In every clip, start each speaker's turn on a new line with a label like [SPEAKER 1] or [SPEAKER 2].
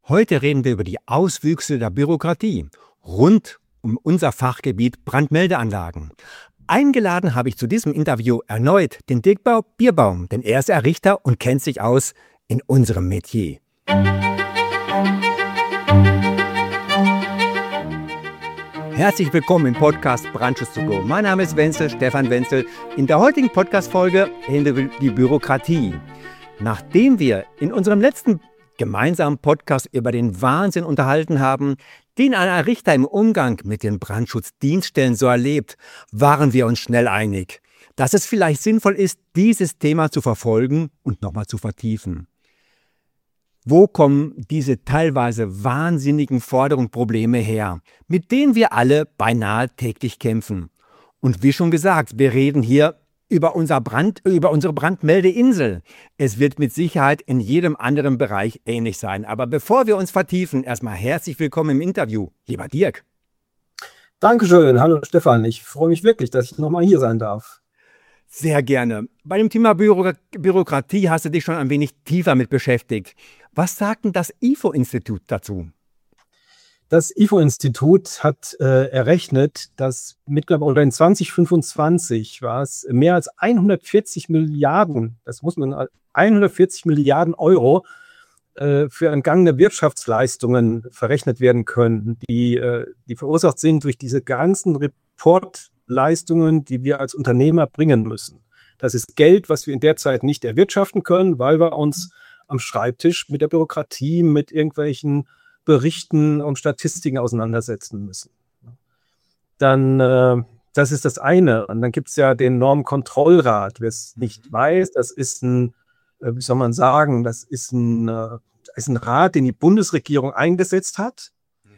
[SPEAKER 1] Heute reden wir über die Auswüchse der Bürokratie rund um unser Fachgebiet Brandmeldeanlagen. Eingeladen habe ich zu diesem Interview erneut den Dirk Bierbaum, denn er ist Errichter und kennt sich aus in unserem Metier. Herzlich willkommen im Podcast Brandschutz to go. Mein Name ist Stefan Wenzel. In der heutigen Podcast-Folge reden wir über die Bürokratie. Nachdem wir in unserem letzten gemeinsamen Podcast über den Wahnsinn unterhalten haben, den ein Errichter im Umgang mit den Brandschutzdienststellen so erlebt, waren wir uns schnell einig, dass es vielleicht sinnvoll ist, dieses Thema zu verfolgen und nochmal zu vertiefen. Wo kommen diese teilweise wahnsinnigen Forderungen, Probleme her, mit denen wir alle beinahe täglich kämpfen? Und wie schon gesagt, wir reden hier über unsere Brandmeldeinsel. Es wird mit Sicherheit in jedem anderen Bereich ähnlich sein. Aber bevor wir uns vertiefen, erstmal herzlich willkommen im Interview, lieber Dirk.
[SPEAKER 2] Dankeschön. Hallo Stefan. Ich freue mich wirklich, dass ich nochmal hier sein darf.
[SPEAKER 1] Sehr gerne. Bei dem Thema Bürokratie hast du dich schon ein wenig tiefer mit beschäftigt. Was sagt denn das IFO-Institut dazu?
[SPEAKER 2] Das IFO-Institut hat errechnet, dass mittlerweile in 2025 war es mehr als 140 Milliarden, 140 Milliarden Euro für entgangene Wirtschaftsleistungen verrechnet werden können, die verursacht sind durch diese ganzen Reportleistungen, die wir als Unternehmer bringen müssen. Das ist Geld, was wir in der Zeit nicht erwirtschaften können, weil wir uns am Schreibtisch mit der Bürokratie, mit irgendwelchen Berichten und Statistiken auseinandersetzen müssen. Dann, das ist das eine. Und dann gibt es ja den Normkontrollrat. Wer es nicht weiß, das ist ein, wie soll man sagen, das ist ein Rat, den die Bundesregierung eingesetzt hat,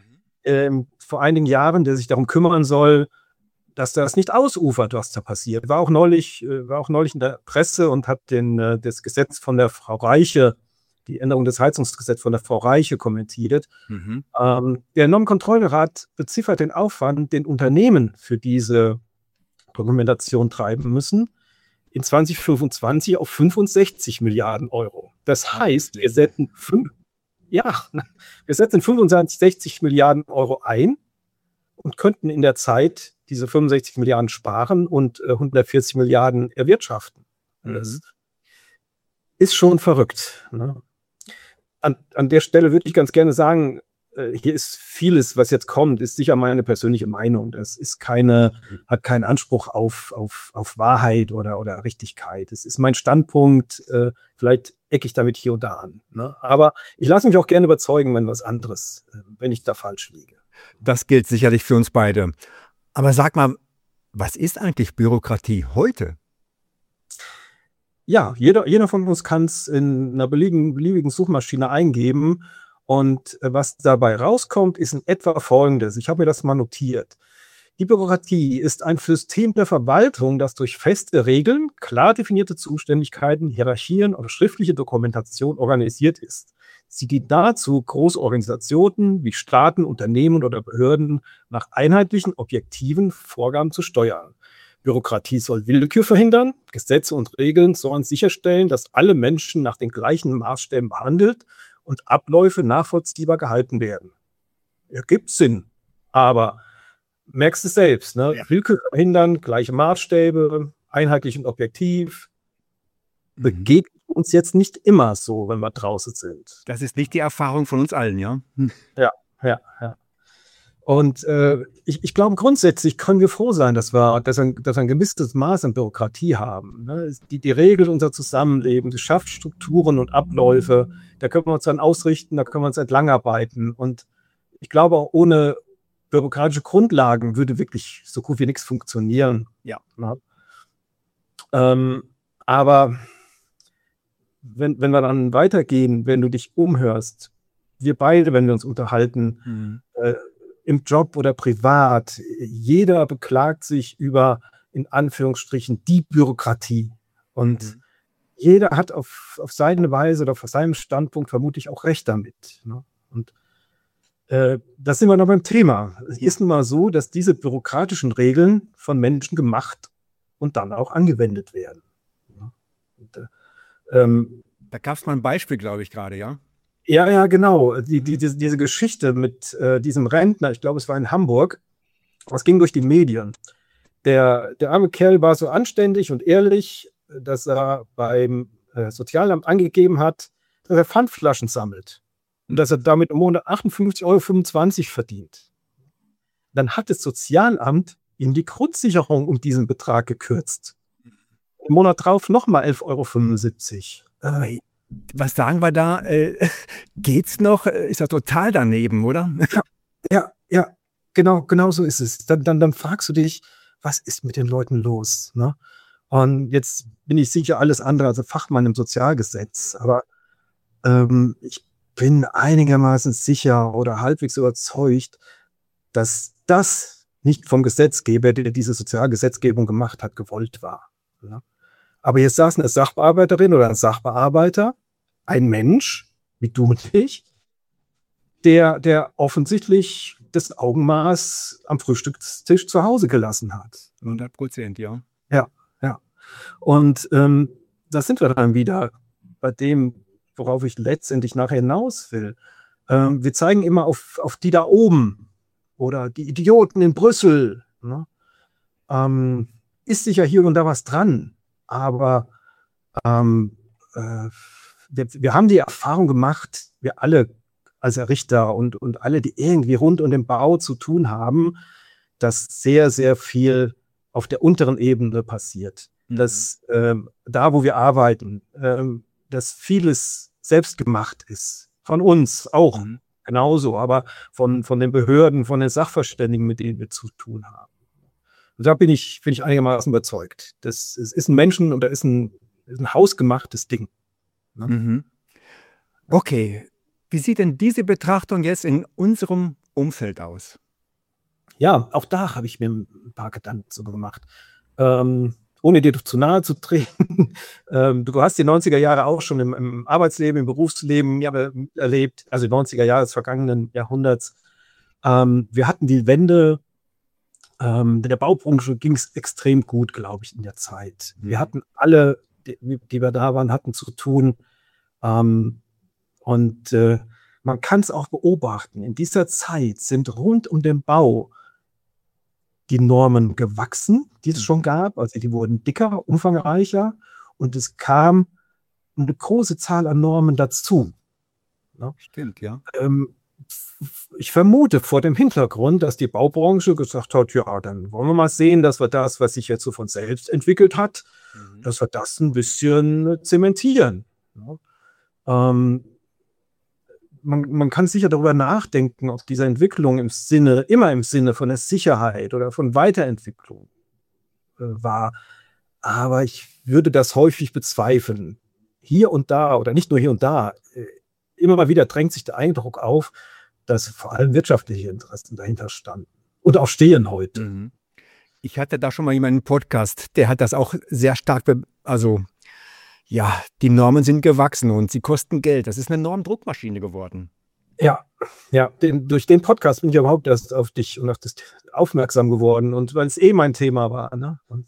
[SPEAKER 2] vor einigen Jahren, der sich darum kümmern soll, dass das nicht ausufert, was da passiert. War auch neulich in der Presse und hat das Gesetz von der Frau Reiche, die Änderung des Heizungsgesetzes von der Frau Reiche kommentiert. Der Normkontrollrat beziffert den Aufwand, den Unternehmen für diese Dokumentation treiben müssen, in 2025 auf 65 Milliarden Euro. Das heißt, wir setzen 65 Milliarden Euro ein und könnten in der Zeit diese 65 Milliarden sparen und 140 Milliarden erwirtschaften. Das ist schon verrückt. Ne? An der Stelle würde ich ganz gerne sagen, hier ist vieles, was jetzt kommt, ist sicher meine persönliche Meinung. Das ist hat keinen Anspruch auf Wahrheit oder Richtigkeit. Es ist mein Standpunkt, vielleicht ecke ich damit hier und da an. Ne? Aber ich lasse mich auch gerne überzeugen, wenn ich da falsch liege.
[SPEAKER 1] Das gilt sicherlich für uns beide. Aber sag mal, was ist eigentlich Bürokratie heute?
[SPEAKER 2] Ja, jeder von uns kann es in einer beliebigen Suchmaschine eingeben und was dabei rauskommt, ist in etwa Folgendes. Ich habe mir das mal notiert. Die Bürokratie ist ein System der Verwaltung, das durch feste Regeln, klar definierte Zuständigkeiten, Hierarchien oder schriftliche Dokumentation organisiert ist. Sie dient dazu, Großorganisationen wie Staaten, Unternehmen oder Behörden nach einheitlichen, objektiven Vorgaben zu steuern. Bürokratie soll Willkür verhindern. Gesetze und Regeln sollen sicherstellen, dass alle Menschen nach den gleichen Maßstäben behandelt und Abläufe nachvollziehbar gehalten werden. Ergibt Sinn, aber merkst du es selbst, ne? Ja. Willkür verhindern, gleiche Maßstäbe, einheitlich und objektiv. Begegnet uns jetzt nicht immer so, wenn wir draußen sind.
[SPEAKER 1] Das ist nicht die Erfahrung von uns allen, ja?
[SPEAKER 2] Ja. Und ich glaube, grundsätzlich können wir froh sein, dass wir ein gewisses Maß an Bürokratie haben. Ne? Die regelt unser Zusammenleben, die schafft Strukturen und Abläufe. Da können wir uns dann ausrichten, da können wir uns entlangarbeiten. Und ich glaube, auch ohne bürokratische Grundlagen würde wirklich so gut wie nichts funktionieren.
[SPEAKER 1] Ja.
[SPEAKER 2] Ne? Aber wenn wir dann weitergehen, wenn du dich umhörst, wir beide, wenn wir uns unterhalten, im Job oder privat, jeder beklagt sich über, in Anführungsstrichen, die Bürokratie. Und jeder hat auf seine Weise oder auf seinem Standpunkt vermutlich auch recht damit. Ne? Und da sind wir noch beim Thema. Es ist nun mal so, dass diese bürokratischen Regeln von Menschen gemacht und dann auch angewendet werden.
[SPEAKER 1] Da gab es mal ein Beispiel, glaube ich, gerade, ja?
[SPEAKER 2] Ja, genau. Diese Geschichte mit diesem Rentner, ich glaube, es war in Hamburg, das ging durch die Medien. Der arme Kerl war so anständig und ehrlich, dass er beim Sozialamt angegeben hat, dass er Pfandflaschen sammelt und dass er damit im Monat 58,25 € verdient. Dann hat das Sozialamt ihm die Grundsicherung um diesen Betrag gekürzt. Im Monat drauf nochmal 11,75 €.
[SPEAKER 1] Was sagen wir da? Geht's noch? Ist das total daneben, oder?
[SPEAKER 2] Ja, genau so ist es. Dann fragst du dich, was ist mit den Leuten los? Ne? Und jetzt bin ich sicher alles andere als ein Fachmann im Sozialgesetz, aber ich bin einigermaßen sicher oder halbwegs überzeugt, dass das nicht vom Gesetzgeber, der diese Sozialgesetzgebung gemacht hat, gewollt war. Ne? Aber jetzt saß eine Sachbearbeiterin oder ein Sachbearbeiter, ein Mensch, wie du und ich, der offensichtlich das Augenmaß am Frühstückstisch zu Hause gelassen hat.
[SPEAKER 1] 100%, ja.
[SPEAKER 2] Ja. Und da sind wir dann wieder bei dem, worauf ich letztendlich nachher hinaus will. Wir zeigen immer auf die da oben oder die Idioten in Brüssel. Ne? Ist sicher hier und da was dran, aber wir haben die Erfahrung gemacht, wir alle als Richter und alle, die irgendwie rund um den Bau zu tun haben, dass sehr, sehr viel auf der unteren Ebene passiert. Dass da, wo wir arbeiten, dass vieles selbst gemacht ist. Von uns auch genauso, aber von den Behörden, von den Sachverständigen, mit denen wir zu tun haben. Und da bin ich einigermaßen überzeugt. Es ist ein Menschen- und da ist ein hausgemachtes Ding. Ne?
[SPEAKER 1] Mhm. Okay, wie sieht denn diese Betrachtung jetzt in unserem Umfeld aus?
[SPEAKER 2] Ja, auch da habe ich mir ein paar Gedanken so gemacht. Ohne dir zu nahe zu treten, du hast die 90er Jahre auch schon im Arbeitsleben, im Berufsleben erlebt, also die 90er Jahre des vergangenen Jahrhunderts. Wir hatten die Wende, der Baubranche ging es extrem gut, glaube ich, in der Zeit. Wir hatten alle, die wir da waren, hatten zu tun. Und man kann es auch beobachten. In dieser Zeit sind rund um den Bau die Normen gewachsen, die es schon gab. Also die wurden dicker, umfangreicher und es kam eine große Zahl an Normen dazu. Ne?
[SPEAKER 1] Stimmt, ja.
[SPEAKER 2] Ich vermute vor dem Hintergrund, dass die Baubranche gesagt hat, ja, dann wollen wir mal sehen, dass wir das, was sich jetzt so von selbst entwickelt hat, dass wir das ein bisschen zementieren. Ne? Man kann sicher darüber nachdenken, ob diese Entwicklung immer im Sinne von der Sicherheit oder von Weiterentwicklung war. Aber ich würde das häufig bezweifeln. Hier und da, oder nicht nur hier und da, immer mal wieder drängt sich der Eindruck auf, dass vor allem wirtschaftliche Interessen dahinter standen und auch stehen heute.
[SPEAKER 1] Ich hatte da schon mal jemanden im Podcast, der hat das auch sehr stark, ja, die Normen sind gewachsen und sie kosten Geld. Das ist eine Normdruckmaschine geworden.
[SPEAKER 2] Ja, durch den Podcast bin ich überhaupt erst auf dich und auf das aufmerksam geworden und weil es mein Thema war. Ne? Und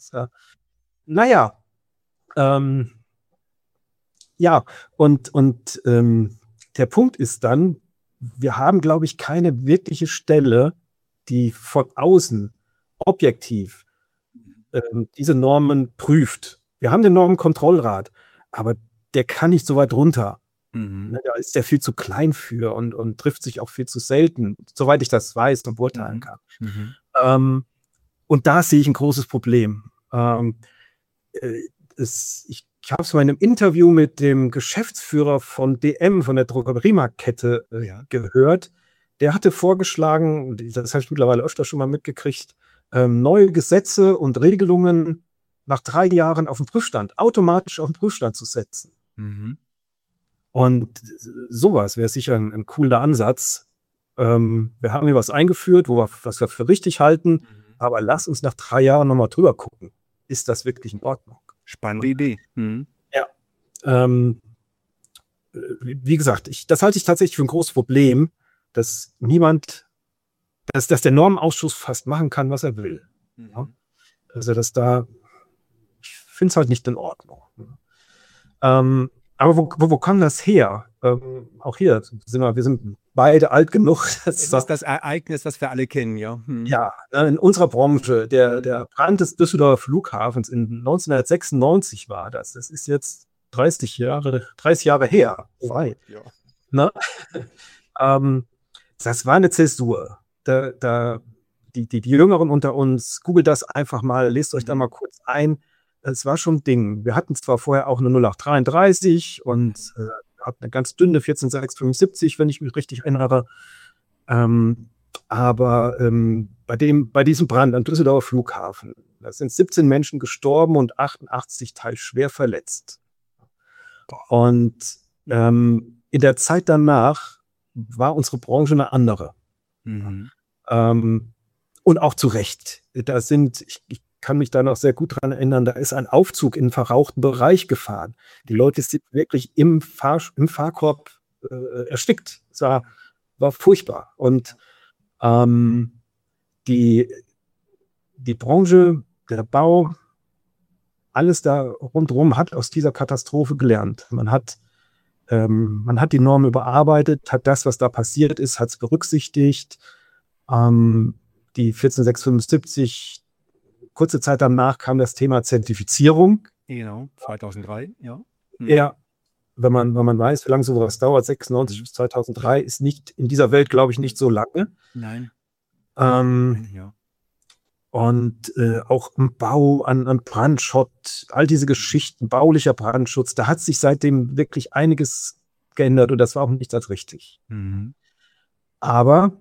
[SPEAKER 2] der Punkt ist dann, wir haben, glaube ich, keine wirkliche Stelle, die von außen objektiv diese Normen prüft. Wir haben den Normenkontrollrat, aber der kann nicht so weit runter. Da ist der viel zu klein für und trifft sich auch viel zu selten, soweit ich das weiß und beurteilen kann. Und da sehe ich ein großes Problem. Ich habe es mal in einem Interview mit dem Geschäftsführer von DM, von der Drogeriemarktkette, gehört. Der hatte vorgeschlagen, das habe ich mittlerweile öfter schon mal mitgekriegt, neue Gesetze und Regelungen nach 3 Jahren auf den Prüfstand, automatisch auf den Prüfstand zu setzen. Und sowas wäre sicher ein cooler Ansatz. Wir haben hier was eingeführt, was wir für richtig halten, aber lass uns nach 3 Jahren nochmal drüber gucken. Ist das wirklich in Ordnung?
[SPEAKER 1] Spannende Idee.
[SPEAKER 2] Ja. Wie gesagt, das halte ich tatsächlich für ein großes Problem, dass der Normenausschuss fast machen kann, was er will. Ja? Also, ich finde es halt nicht in Ordnung. Aber wo kam das her? auch hier wir sind beide alt genug.
[SPEAKER 1] Das ist das Ereignis, das wir alle kennen, ja.
[SPEAKER 2] Ja, in unserer Branche, der Brand des Düsseldorfer Flughafens in 1996 war das. Das ist jetzt 30 Jahre her.
[SPEAKER 1] Ja.
[SPEAKER 2] Ne? Das war eine Zäsur. Die Jüngeren unter uns, googelt das einfach mal, lest euch da mal kurz ein. Es war schon ein Ding. Wir hatten zwar vorher auch eine 0833 und hatten eine ganz dünne 14675, wenn ich mich richtig erinnere. Aber bei diesem Brand am Düsseldorfer Flughafen, da sind 17 Menschen gestorben und 88 teils schwer verletzt. Und in der Zeit danach war unsere Branche eine andere.
[SPEAKER 1] Mhm.
[SPEAKER 2] Und auch zu Recht. Ich kann mich da noch sehr gut dran erinnern, da ist ein Aufzug in einen verrauchten Bereich gefahren. Die Leute sind wirklich im Fahrkorb erstickt. Es war furchtbar. Und die Branche, der Bau, alles da rundherum hat aus dieser Katastrophe gelernt. Man hat die Norm überarbeitet, hat das, was da passiert ist, hat es berücksichtigt. Die 14675, kurze Zeit danach kam das Thema Zertifizierung.
[SPEAKER 1] Genau, 2003, ja.
[SPEAKER 2] Ja, wenn man weiß, wie lange sowas dauert, 96 bis 2003, ist nicht in dieser Welt, glaube ich, nicht so lange.
[SPEAKER 1] Nein.
[SPEAKER 2] Ja. Und auch im Bau an Brandschott, all diese Geschichten, baulicher Brandschutz, da hat sich seitdem wirklich einiges geändert und das war auch nicht als richtig.
[SPEAKER 1] Mhm.
[SPEAKER 2] Aber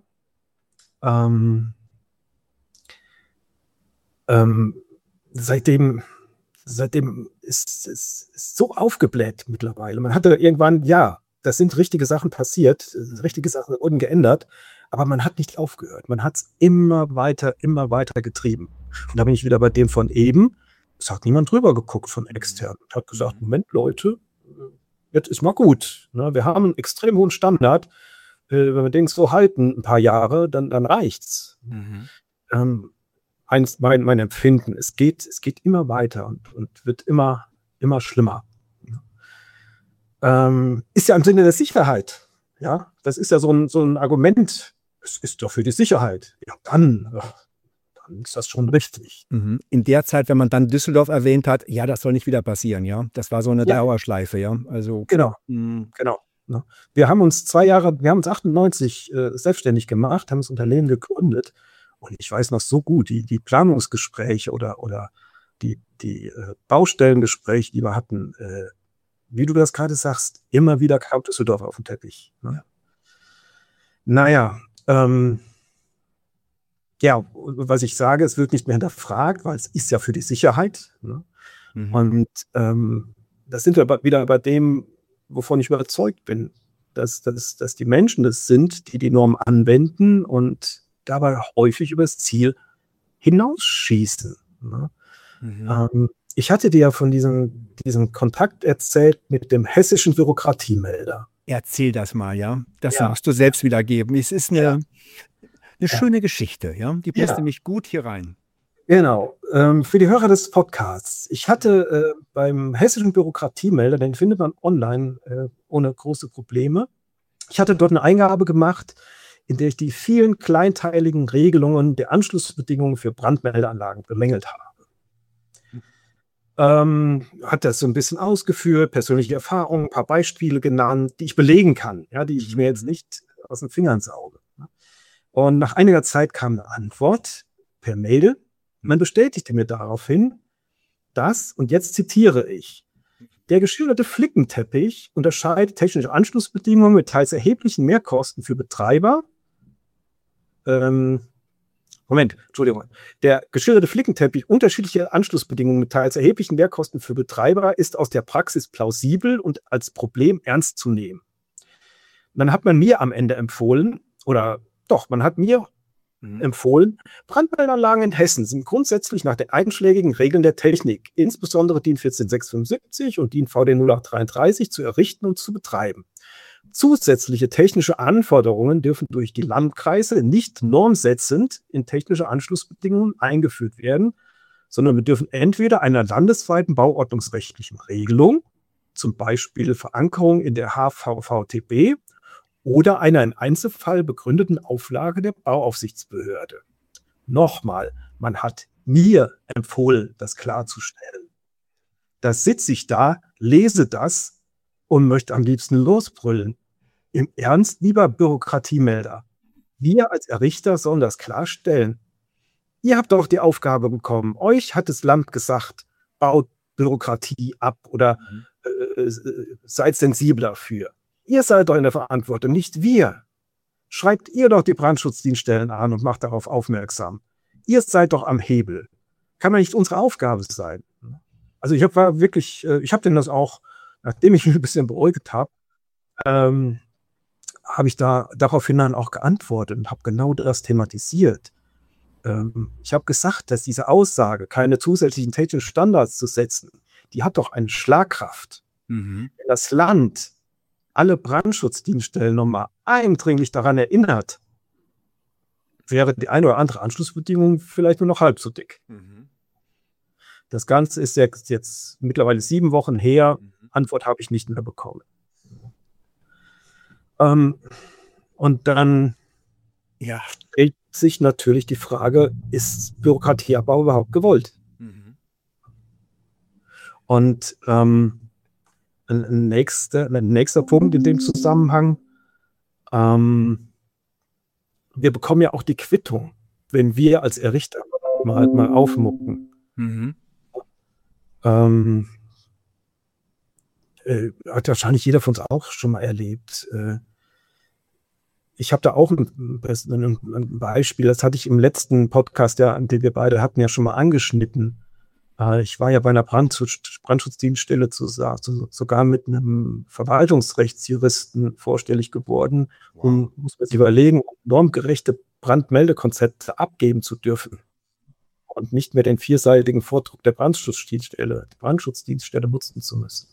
[SPEAKER 2] seitdem ist es so aufgebläht mittlerweile. Man hatte irgendwann, ja, das sind richtige Sachen passiert, richtige Sachen wurden geändert, aber man hat nicht aufgehört. Man hat es immer weiter getrieben. Und da bin ich wieder bei dem von eben. Es hat niemand drüber geguckt von extern. Und hat gesagt, Moment, Leute, jetzt ist mal gut. Ne? Wir haben einen extrem hohen Standard. Wenn wir den so halten, ein paar Jahre, dann reicht's.
[SPEAKER 1] Mhm.
[SPEAKER 2] Mein Empfinden, es geht immer weiter und wird immer schlimmer. Ist ja im Sinne der Sicherheit. Ja, das ist ja so ein Argument. Es ist doch für die Sicherheit. Ja, dann ist das schon richtig.
[SPEAKER 1] Mhm. In der Zeit, wenn man dann Düsseldorf erwähnt hat, ja, das soll nicht wieder passieren, ja. Das war so eine Dauerschleife, ja. Also
[SPEAKER 2] genau. Ne? Wir haben uns 98 selbstständig gemacht, haben das Unternehmen gegründet. Und ich weiß noch so gut, die Planungsgespräche oder die Baustellengespräche, die wir hatten, wie du das gerade sagst, immer wieder kam Düsseldorf auf den Teppich. Ne?
[SPEAKER 1] Ja.
[SPEAKER 2] Naja, was ich sage, es wird nicht mehr hinterfragt, weil es ist ja für die Sicherheit. Ne?
[SPEAKER 1] Mhm.
[SPEAKER 2] Und das sind wir wieder bei dem, wovon ich überzeugt bin, dass die Menschen das sind, die Norm anwenden und dabei häufig übers Ziel hinausschießen. Ne?
[SPEAKER 1] Mhm.
[SPEAKER 2] Ich hatte dir ja von diesem Kontakt erzählt mit dem hessischen Bürokratiemelder.
[SPEAKER 1] Erzähl das mal, ja. Das musst du selbst wiedergeben. Es ist eine schöne Geschichte, ja. Die passt nämlich gut hier rein.
[SPEAKER 2] Genau. Für die Hörer des Podcasts. Ich hatte beim hessischen Bürokratiemelder, den findet man online ohne große Probleme. Ich hatte dort eine Eingabe gemacht, in der ich die vielen kleinteiligen Regelungen der Anschlussbedingungen für Brandmeldeanlagen bemängelt habe. Hat das so ein bisschen ausgeführt, persönliche Erfahrungen, ein paar Beispiele genannt, die ich belegen kann, ja, die ich mir jetzt nicht aus den Fingern sauge. Und nach einiger Zeit kam eine Antwort per Mail. Man bestätigte mir daraufhin, dass, und jetzt zitiere ich, der geschilderte Flickenteppich unterscheidet technische Anschlussbedingungen mit teils erheblichen Mehrkosten für Betreiber. Der geschilderte Flickenteppich unterschiedliche Anschlussbedingungen mit teils erheblichen Mehrkosten für Betreiber ist aus der Praxis plausibel und als Problem ernst zu nehmen. Und dann hat man mir am Ende empfohlen, Brandmeldeanlagen in Hessen sind grundsätzlich nach den einschlägigen Regeln der Technik, insbesondere DIN 14675 und DIN VD 0833, zu errichten und zu betreiben. Zusätzliche technische Anforderungen dürfen durch die Landkreise nicht normsetzend in technische Anschlussbedingungen eingeführt werden, sondern bedürfen entweder einer landesweiten bauordnungsrechtlichen Regelung, zum Beispiel Verankerung in der HVVTB oder einer im Einzelfall begründeten Auflage der Bauaufsichtsbehörde. Nochmal, man hat mir empfohlen, das klarzustellen. Da sitze ich da, lese das und möchte am liebsten losbrüllen. Im Ernst, lieber Bürokratiemelder, wir als Richter sollen das klarstellen. Ihr habt doch die Aufgabe bekommen. Euch hat das Land gesagt, baut Bürokratie ab oder seid sensibler dafür. Ihr seid doch in der Verantwortung, nicht wir. Schreibt ihr doch die Brandschutzdienststellen an und macht darauf aufmerksam. Ihr seid doch am Hebel. Kann doch nicht unsere Aufgabe sein. Also ich habe denen das auch, nachdem ich mich ein bisschen beäugt habe, habe ich daraufhin dann auch geantwortet und habe genau das thematisiert. Ich habe gesagt, dass diese Aussage, keine zusätzlichen technischen Standards zu setzen, die hat doch eine Schlagkraft. Wenn das Land alle Brandschutzdienststellen nochmal eindringlich daran erinnert, wäre die eine oder andere Anschlussbedingung vielleicht nur noch halb so dick. Das Ganze ist jetzt mittlerweile 7 Wochen her. Antwort habe ich nicht mehr bekommen. Und dann stellt sich natürlich die Frage, ist Bürokratieabbau überhaupt gewollt? Und ein nächster Punkt in dem Zusammenhang, wir bekommen ja auch die Quittung, wenn wir als Richter mal aufmucken. Hat wahrscheinlich jeder von uns auch schon mal erlebt. Ich habe da auch ein Beispiel, das hatte ich im letzten Podcast, den wir beide hatten, ja schon mal angeschnitten. Ich war ja bei einer Brandschutzdienststelle sogar mit einem Verwaltungsrechtsjuristen vorstellig geworden, um, muss man sich überlegen, normgerechte Brandmeldekonzepte abgeben zu dürfen und nicht mehr den 4-seitigen Vordruck der Brandschutzdienststelle nutzen zu müssen.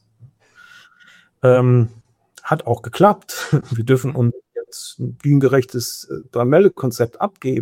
[SPEAKER 2] Hat auch geklappt. Wir dürfen uns jetzt ein normgerechtes Brandmeldekonzept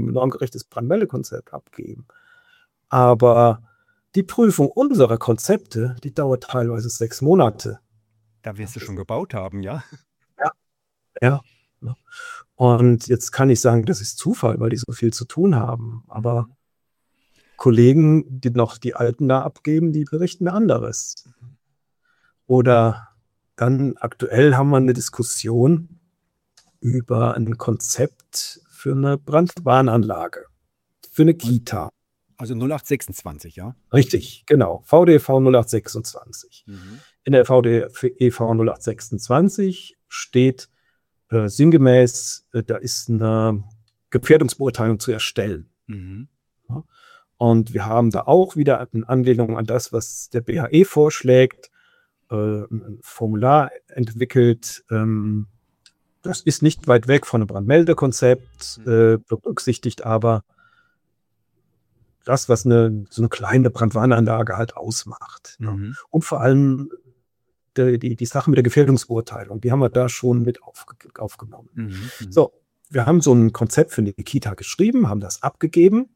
[SPEAKER 2] abgeben. Aber die Prüfung unserer Konzepte, die dauert teilweise 6 Monate.
[SPEAKER 1] Da wirst du schon gebaut haben, ja?
[SPEAKER 2] Ja. Und jetzt kann ich sagen, das ist Zufall, weil die so viel zu tun haben. Aber Kollegen, die noch die Alten da abgeben, die berichten anderes. Oder dann aktuell haben wir eine Diskussion über ein Konzept für eine Brandwarnanlage, für eine Kita.
[SPEAKER 1] Also 0826, ja?
[SPEAKER 2] Richtig, genau. VDEV 0826. In der VDEV 0826 steht sinngemäß, da ist eine Gefährdungsbeurteilung zu erstellen. Ja. Und wir haben da auch wieder in Anlehnung an das, was der BHE vorschlägt, ein Formular entwickelt. Das ist nicht weit weg von einem Brandmeldekonzept, berücksichtigt aber das, was so eine kleine Brandwarnanlage halt ausmacht. Ja. Und vor allem die Sache mit der Gefährdungsbeurteilung, die haben wir da schon mit aufgenommen. So, wir haben so ein Konzept für eine Kita geschrieben, haben das abgegeben.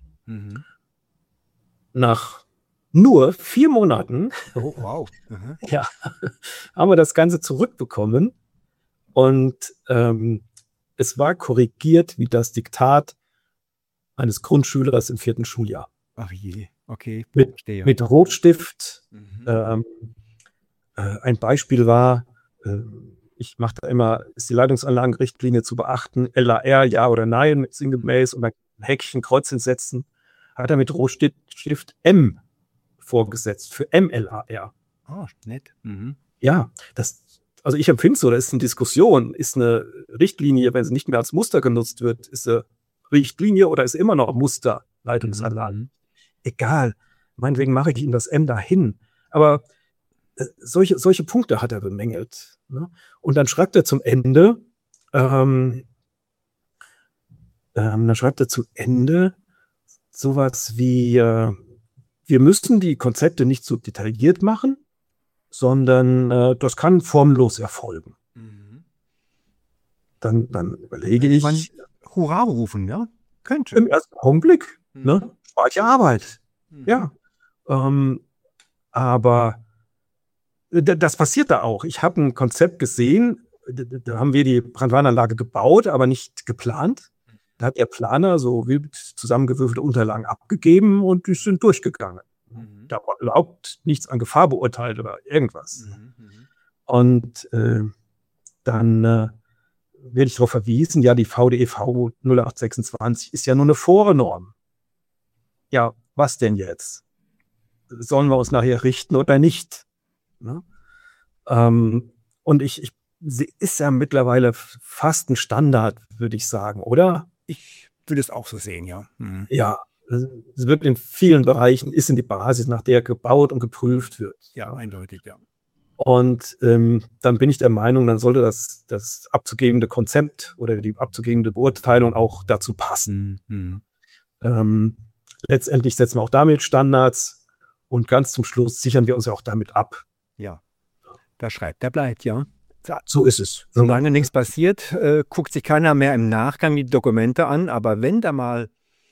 [SPEAKER 2] Nach nur 4 Monaten ja, haben wir das Ganze zurückbekommen und es war korrigiert wie das Diktat eines Grundschülers im 4. Schuljahr.
[SPEAKER 1] Ach je, okay.
[SPEAKER 2] Mit Rotstift. Ein Beispiel war, ich mache da immer, ist die Leitungsanlagenrichtlinie zu beachten, LAR, ja oder nein, sinngemäß, und ein Häkchen, Kreuzchen setzen, hat er mit Rotstift M vorgesetzt, für MLAR.
[SPEAKER 1] Oh, nett.
[SPEAKER 2] Ja, also ich empfinde es so, das ist eine Diskussion, ist eine Richtlinie, wenn sie nicht mehr als Muster genutzt wird, ist eine Richtlinie oder ist immer noch Muster, Leitungsanlagen. Egal, meinetwegen mache ich ihm das M dahin, aber solche Punkte hat er bemängelt. Ne? Und dann schreibt er zum Ende, sowas wie, wir müssen die Konzepte nicht so detailliert machen, sondern das kann formlos erfolgen. Dann überlege ich.
[SPEAKER 1] Hurra rufen, ja? Könnte.
[SPEAKER 2] Im ersten Augenblick, ne? Spart ja Arbeit. Ja. Aber Das passiert da auch. Ich habe ein Konzept gesehen, da haben wir die Brandwarnanlage gebaut, aber nicht geplant. Da hat der Planer so wild zusammengewürfelte Unterlagen abgegeben und die sind durchgegangen. Da war überhaupt nichts an Gefahr beurteilt oder irgendwas. Und dann werde ich darauf verwiesen, ja, die VDEV 0826 ist ja nur eine Vornorm. Ja, was denn jetzt? Sollen wir uns nachher richten oder nicht? Ne? Und ist ja mittlerweile fast ein Standard, würde ich sagen, oder?
[SPEAKER 1] Ich würde es auch so sehen, ja.
[SPEAKER 2] Ja, es wird in vielen Bereichen, ist in die Basis, nach der gebaut und geprüft wird.
[SPEAKER 1] Ja, eindeutig, ja.
[SPEAKER 2] Und dann bin ich der Meinung, dann sollte das abzugebende Konzept oder die abzugebende Beurteilung auch dazu passen. Letztendlich setzen wir auch damit Standards und ganz zum Schluss sichern wir uns ja auch damit ab.
[SPEAKER 1] Ja, wer schreibt, der bleibt, ja.
[SPEAKER 2] So ist es.
[SPEAKER 1] Solange nichts passiert, guckt sich keiner mehr im Nachgang die Dokumente an, aber wenn da mal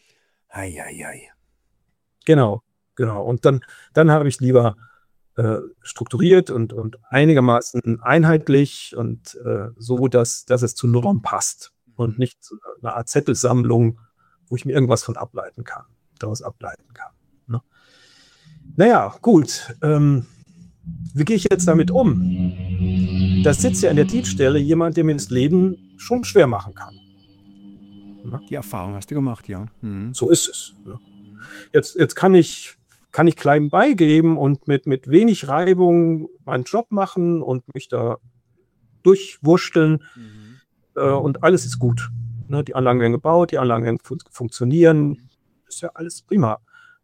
[SPEAKER 2] Genau. Und dann habe ich lieber strukturiert und einigermaßen einheitlich und so, dass es zur Norm passt und nicht zu einer Art Zettelsammlung, wo ich mir irgendwas daraus ableiten kann. Ne? Naja, gut. Wie gehe ich jetzt damit um? Da sitzt ja an der Dienststelle jemand, der mir das Leben schon schwer machen kann.
[SPEAKER 1] Ne? Die Erfahrung hast du gemacht, ja.
[SPEAKER 2] So ist es. Ja. Jetzt kann ich klein beigeben und mit wenig Reibung meinen Job machen und mich da durchwursteln und alles ist gut. Ne, die Anlagen werden gebaut, die Anlagen werden funktionieren, ist ja alles prima.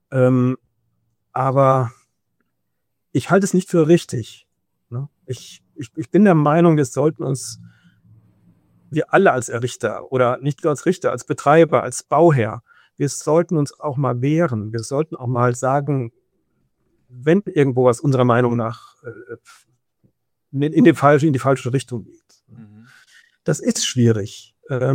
[SPEAKER 2] Aber ich halte es nicht für richtig. Ne? Ich bin der Meinung, wir alle als Richter oder nicht nur als Richter, als Betreiber, als Bauherr, wir sollten uns auch mal wehren. Wir sollten auch mal sagen, wenn irgendwo was unserer Meinung nach in die falsche Richtung geht. Das ist schwierig.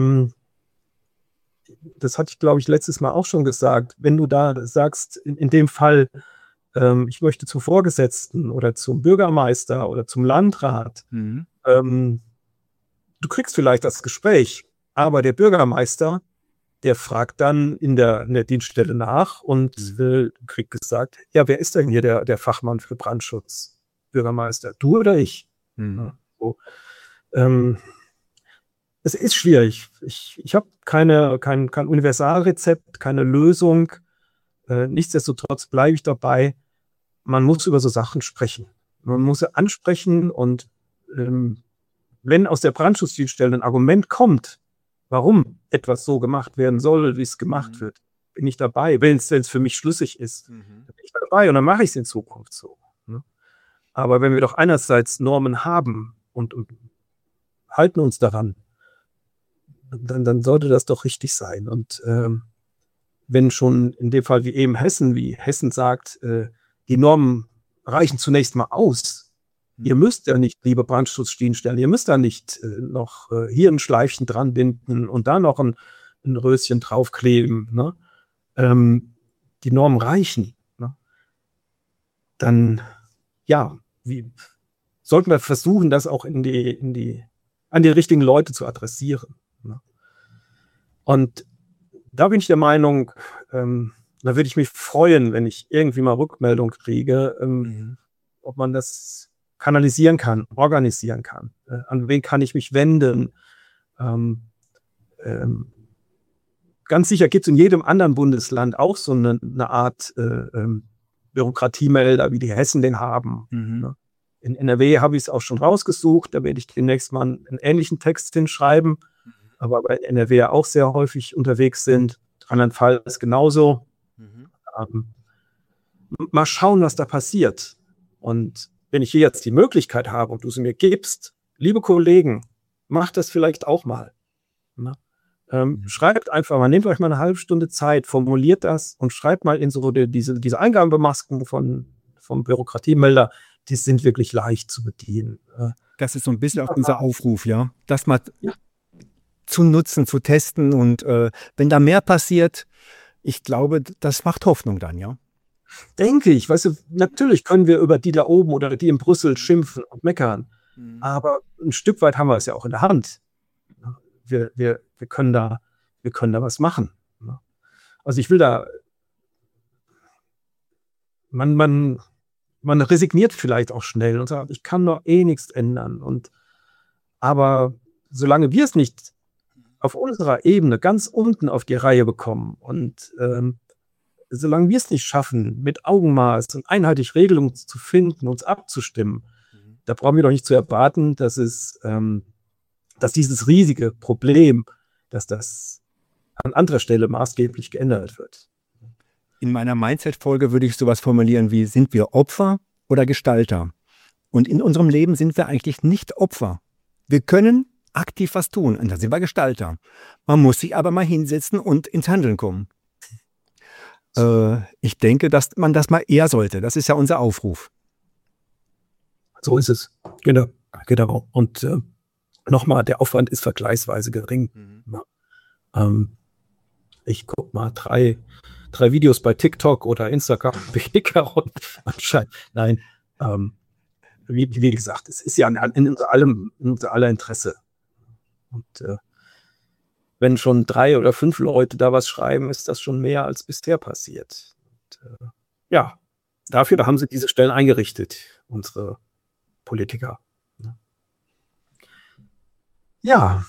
[SPEAKER 2] Das hatte ich, glaube ich, letztes Mal auch schon gesagt. Wenn du da sagst, in dem Fall, ich möchte zum Vorgesetzten oder zum Bürgermeister oder zum Landrat, du kriegst vielleicht das Gespräch, aber der Bürgermeister, der fragt dann in der Dienststelle nach und kriegt gesagt, ja, wer ist denn hier der Fachmann für Brandschutz? Bürgermeister, du oder ich? Ja, so. Es ist schwierig. Ich habe kein Universalrezept, keine Lösung. Nichtsdestotrotz bleibe ich dabei, man muss über so Sachen sprechen. Man muss sie ansprechen und wenn aus der Brandschutzdienststelle ein Argument kommt, warum etwas so gemacht werden soll, wie es gemacht wird, bin ich dabei. Wenn es für mich schlüssig ist, dann bin ich dabei und dann mache ich es in Zukunft so. Ne? Aber wenn wir doch einerseits Normen haben und halten uns daran, dann sollte das doch richtig sein. Und wenn schon in dem Fall wie Hessen sagt, die Normen reichen zunächst mal aus. Ihr müsst ja nicht, liebe Brandschutzdienststellen, ihr müsst da nicht noch hier ein Schleifchen dran binden und da noch ein Röschen draufkleben. Ne? Die Normen reichen. Ne? Dann, ja, sollten wir versuchen, das auch an die richtigen Leute zu adressieren. Ne? Und da bin ich der Meinung, da würde ich mich freuen, wenn ich irgendwie mal Rückmeldung kriege, ob man das kanalisieren kann, organisieren kann. An wen kann ich mich wenden? Ganz sicher gibt es in jedem anderen Bundesland auch so eine Art Bürokratiemelder, wie die Hessen den haben. Ne? In NRW habe ich es auch schon rausgesucht, da werde ich demnächst mal einen ähnlichen Text hinschreiben, aber bei NRW auch sehr häufig unterwegs sind. Rheinland-Pfalz genauso. Mal schauen, was da passiert. Und wenn ich hier jetzt die Möglichkeit habe und du sie mir gibst, liebe Kollegen, macht das vielleicht auch mal. Ne? Schreibt einfach mal, nehmt euch mal eine halbe Stunde Zeit, formuliert das und schreibt mal in so diese Eingabemasken vom Bürokratiemelder, die sind wirklich leicht zu bedienen.
[SPEAKER 1] Das ist so ein bisschen auch unser Aufruf, ja. Das mal zu nutzen, zu testen und wenn da mehr passiert, ich glaube, das macht Hoffnung dann, ja.
[SPEAKER 2] denke ich, weißt du, natürlich können wir über die da oben oder die in Brüssel schimpfen und meckern, aber ein Stück weit haben wir es ja auch in der Hand. Wir können da was machen. Also ich will da, man resigniert vielleicht auch schnell und sagt, ich kann doch eh nichts ändern. Aber solange wir es nicht auf unserer Ebene ganz unten auf die Reihe bekommen und solange wir es nicht schaffen, mit Augenmaß und einheitlich Regelungen zu finden, uns abzustimmen, da brauchen wir doch nicht zu erwarten, dass dieses riesige Problem, dass das an anderer Stelle maßgeblich geändert wird.
[SPEAKER 1] In meiner Mindset-Folge würde ich sowas formulieren wie, sind wir Opfer oder Gestalter? Und in unserem Leben sind wir eigentlich nicht Opfer. Wir können aktiv was tun und dann sind wir Gestalter. Man muss sich aber mal hinsetzen und ins Handeln kommen. Ich denke, dass man das mal eher sollte. Das ist ja unser Aufruf.
[SPEAKER 2] So ist es. Genau. Und nochmal, der Aufwand ist vergleichsweise gering. Ich gucke mal drei Videos bei TikTok oder Instagram weniger und anscheinend. Nein, wie gesagt, es ist ja in unser aller Interesse. Und wenn schon 3 oder 5 Leute da was schreiben, ist das schon mehr als bisher passiert. Und, dafür haben sie diese Stellen eingerichtet, unsere Politiker. Ja.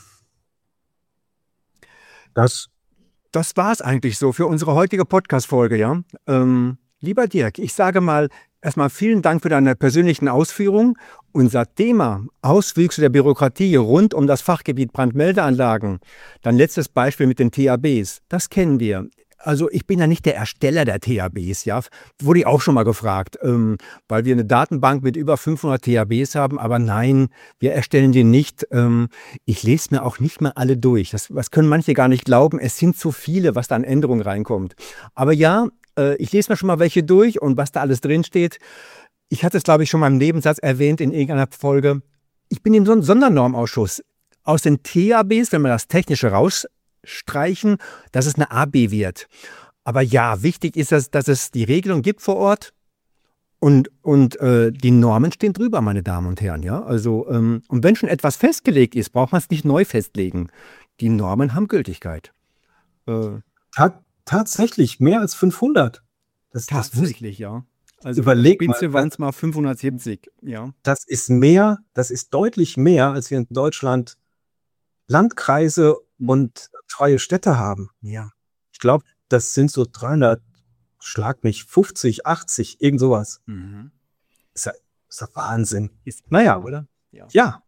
[SPEAKER 2] Das war es eigentlich so für unsere heutige Podcast-Folge, ja. Lieber Dirk, ich sage mal erstmal vielen Dank für deine persönlichen Ausführungen. Unser Thema Auswüchse der Bürokratie rund um das Fachgebiet Brandmeldeanlagen, dein letztes Beispiel mit den THBs, das kennen wir. Also ich bin ja nicht der Ersteller der THBs, ja, wurde ich auch schon mal gefragt, weil wir eine Datenbank mit über 500 THBs haben, aber nein, wir erstellen die nicht. Ich lese mir auch nicht mehr alle durch. Das können manche gar nicht glauben. Es sind zu viele, was da an Änderungen reinkommt. Aber ja, ich lese mir schon mal welche durch und was da alles drinsteht. Ich hatte es, glaube ich, schon mal im Nebensatz erwähnt in irgendeiner Folge. Ich bin im Sondernormausschuss. Aus den THBs, wenn wir das Technische rausstreichen, dass es eine AB wird. Aber ja, wichtig ist, dass es die Regelung gibt vor Ort und die Normen stehen drüber, meine Damen und Herren. Ja? Also, und wenn schon etwas festgelegt ist, braucht man es nicht neu festlegen. Die Normen haben Gültigkeit. Tatsächlich, mehr als 500. Tatsächlich, ja. Also überleg
[SPEAKER 1] Spitze waren es mal 570, ja.
[SPEAKER 2] Das ist deutlich mehr, als wir in Deutschland Landkreise und freie Städte haben.
[SPEAKER 1] Ja.
[SPEAKER 2] Ich glaube, das sind so 300, schlag mich, 50, 80, irgend sowas. Ist ja Wahnsinn.
[SPEAKER 1] Naja, oder?
[SPEAKER 2] Ja.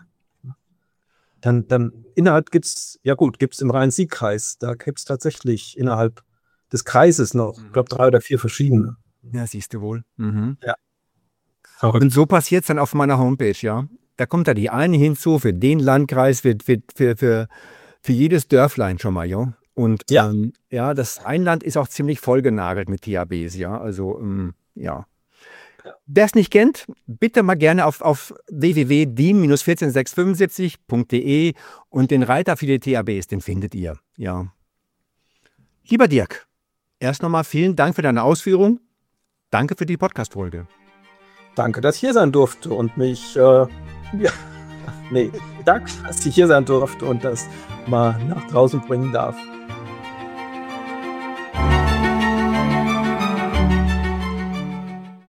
[SPEAKER 2] Dann innerhalb gibt's im Rhein-Sieg-Kreis, da gibt's tatsächlich innerhalb des Kreises noch, ich glaube, 3 oder 4 verschiedene.
[SPEAKER 1] Ja, siehst du wohl.
[SPEAKER 2] Ja.
[SPEAKER 1] Und so passiert es dann auf meiner Homepage, ja. Da kommt da die eine hinzu für den Landkreis, für jedes Dörflein schon mal, ja. Und das Rheinland ist auch ziemlich vollgenagelt mit THBs, ja. Also, ja. Wer es nicht kennt, bitte mal gerne auf www.din-14675.de und den Reiter für die THBs, den findet ihr, ja. Lieber Dirk, erst nochmal vielen Dank für deine Ausführung. Danke für die Podcast-Folge.
[SPEAKER 2] Danke, dass ich hier sein durfte und mich, danke, dass ich hier sein durfte und das mal nach draußen bringen darf.